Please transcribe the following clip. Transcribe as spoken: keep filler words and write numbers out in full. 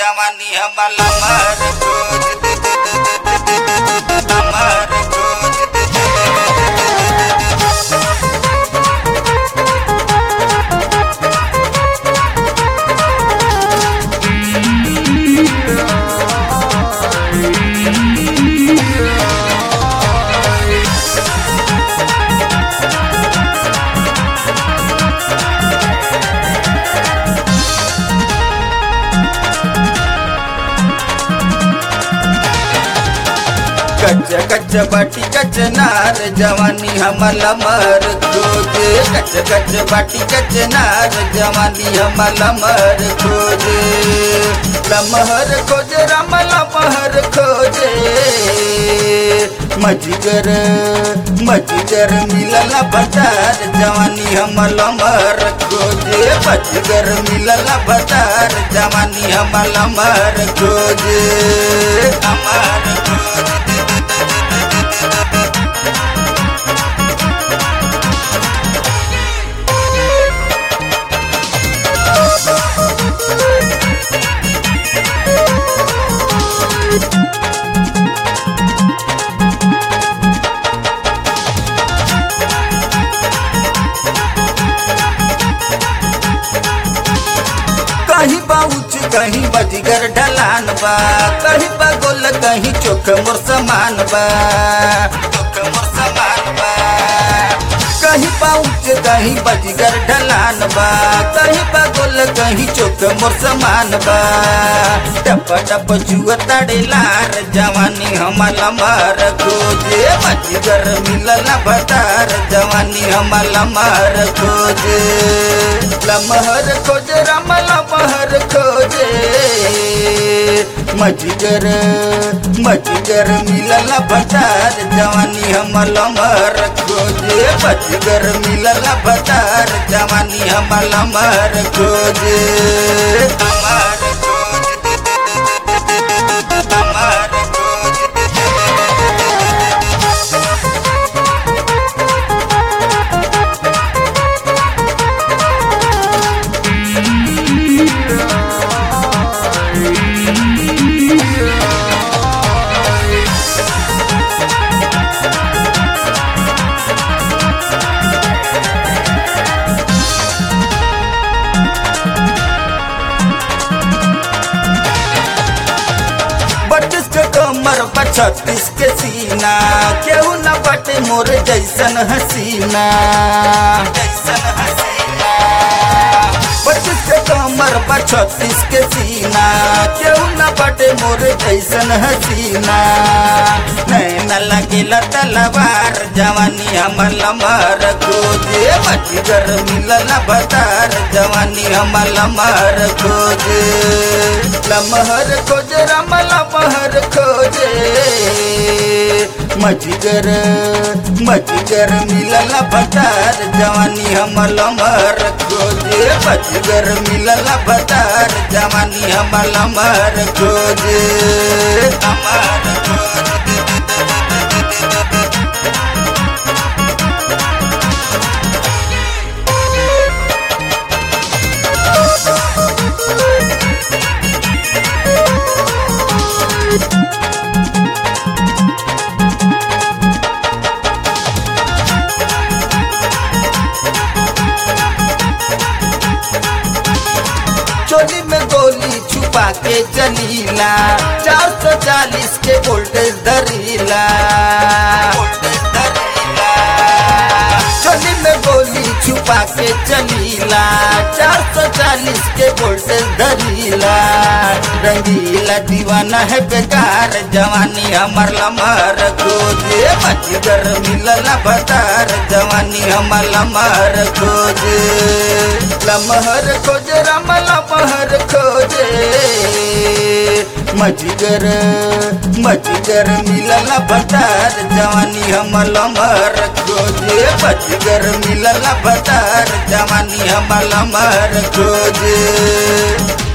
जवानी हमला मर खोज मर खोज कच्च कच्च बाटी कच्च नार जवानी हमला मर खोजे कच्च कच्च बाटी कच्च नार जवानी हमला मर खोजे लमहर खोजे रमला महर खोजे मजगर मजगर मिलला भतार जवानी हमला मर खोजे मजगर मिलला भतार जवानी हमला मर खोजे अमर खोजे कहीं बाउच कहीं बजगर ढलान बा कहीं बगोल कहीं चोख मोर समान बा चोख मोर समान बा कहीं बाउच कहीं बजगर ढलान बा कहीं बगोल कहीं चोख मोर समान बा टप टप जुआ तड़ेलार जवानी हमला मार खोजे बजगर मिलला भतार जवानी हमला मार खोजे लमहर खोजे रमला महर खोजे मजगर मजगर मिलला भतार जवानी हमला मर खोजे मजगर मिलला भतार जवानी हमला मर खोजे अमर खोजे अमर खोजे बत्तीस के कमर पर छत्तीस के सीना केहू न बटे मोर जैसन हसीना जैसन हसीना बत्तीस के कमर पर छत्तीस के सीना केहू न बटे मोर जैसन हसीना नैन लगेला तलवार जवानी हमला मर खोजे मजगर मिलला भतार जवानी हमला मर खोजे लमहर खोजे रमला महर खोजे मजगर मजगर मिलला भतार जवानी हमला मर खोजे मजगर मिलला भतार जवानी हमला मर खोजे अमर खोजे चोली में गोली छुपा के चलीला चार सौ चालीस के वोल्टेज धरीला चोली में गोली छुपा के चलीला चार सौ चालीस के वोल्टेज धरीला रंगीला दीवाना है बेकार जवानी हमला मर खोजे मजगर मिलला भतार जवानी हमला मर खोजे लमहर खोजे रमला महर खोजे मजगर मजगर मिलला भतार जवानी हमला मर खोजे मजगर मिलला भतार जवानी हमला मर खोजे